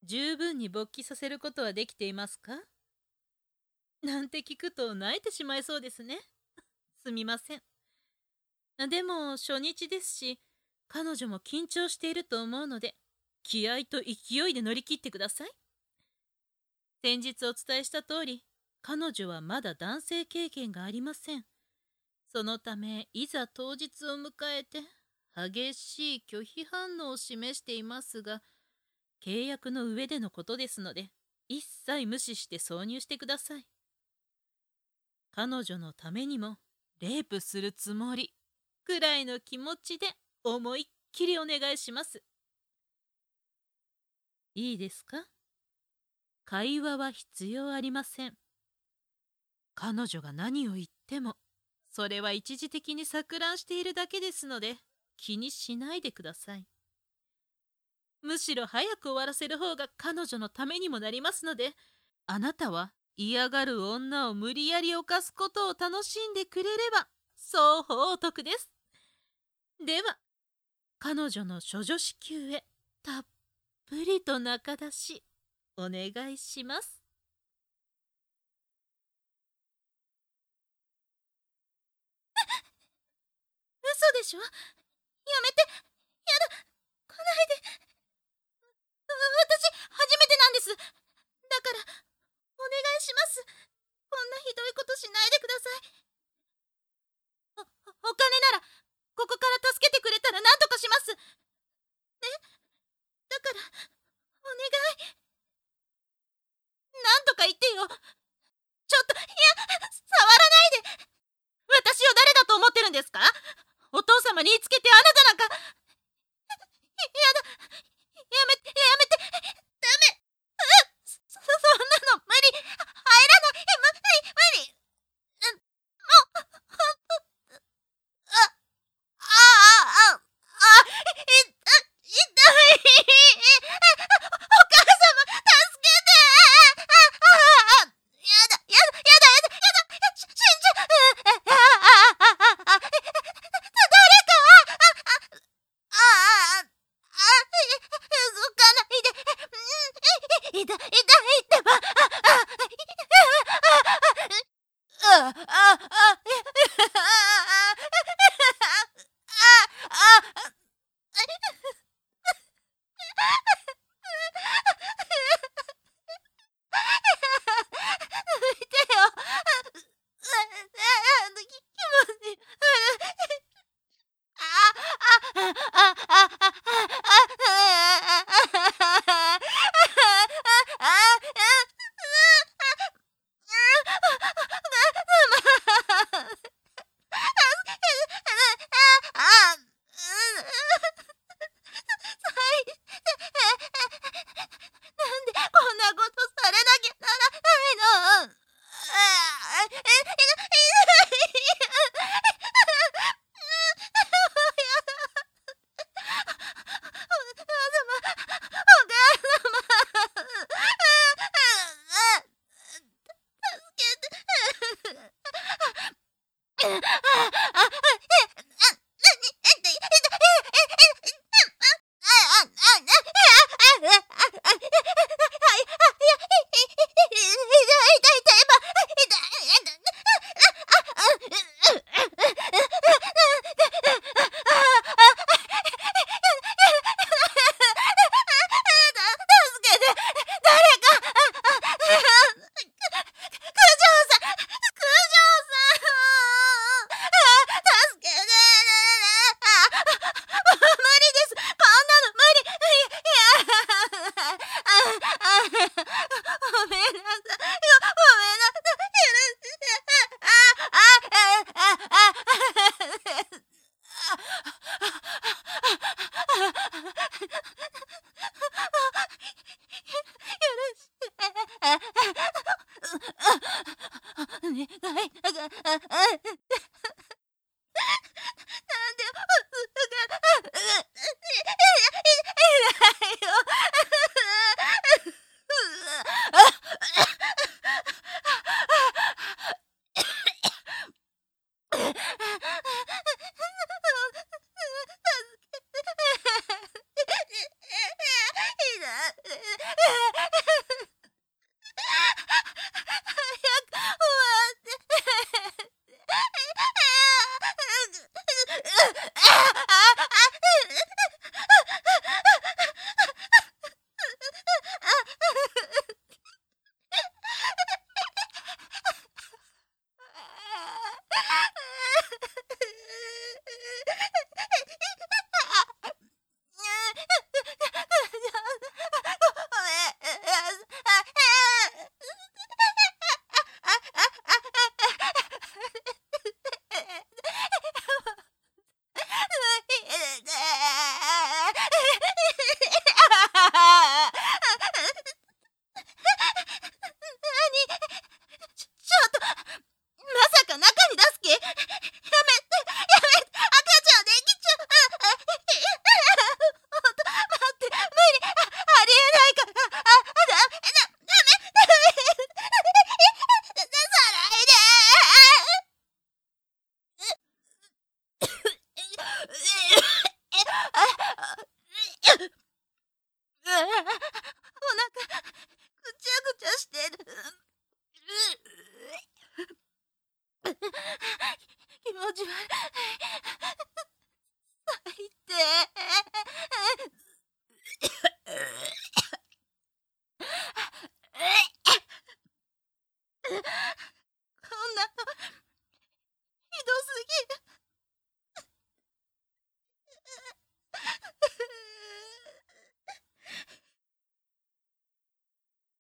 十分に勃起させることはできていますか？なんて聞くと泣いてしまいそうですね。すみません。でも初日ですし、彼女も緊張していると思うので、気合と勢いで乗り切ってください。先日お伝えした通り、彼女はまだ男性経験がありません。そのため、いざ当日を迎えて、激しい拒否反応を示していますが、契約の上でのことですので、一切無視して挿入してください。彼女のためにも、レイプするつもりくらいの気持ちで思いっきりお願いします。いいですか？会話は必要ありません。彼女が何を言っても、それは一時的に錯乱しているだけですので、気にしないでください。むしろ早く終わらせる方が彼女のためにもなりますので、あなたは嫌がる女を無理やり犯すことを楽しんでくれれば双方お得です。では、彼女の処女子宮へたっぷりと中出しお願いします。嘘でしょ？やめて。やだ。来ないで。私、初めてなんです。だから、お願いします。こんなひどいことしないでください。お金なら、ここから助けてくれたら何とかします。ね。だから、お願い。何とか言ってよ。ちょっと、いや、触らないで。私を誰だと思ってるんですか？お父様に言いつけてあなたなんか。やだ。やめて、やめて。ダメ。そんなの無理。入らない。無理。もう、痛い。お母様、助けて。やだ。死んじゃう。誰か。動かないで。痛いってば。 終わってちょっと、まさか中に出す気？やめて、やめて、赤ちゃんできちゃう。ほんと、待って、無理、ありえないから、ダメ、出さないで。お腹、ぐちゃぐちゃしてる。気持ち悪い。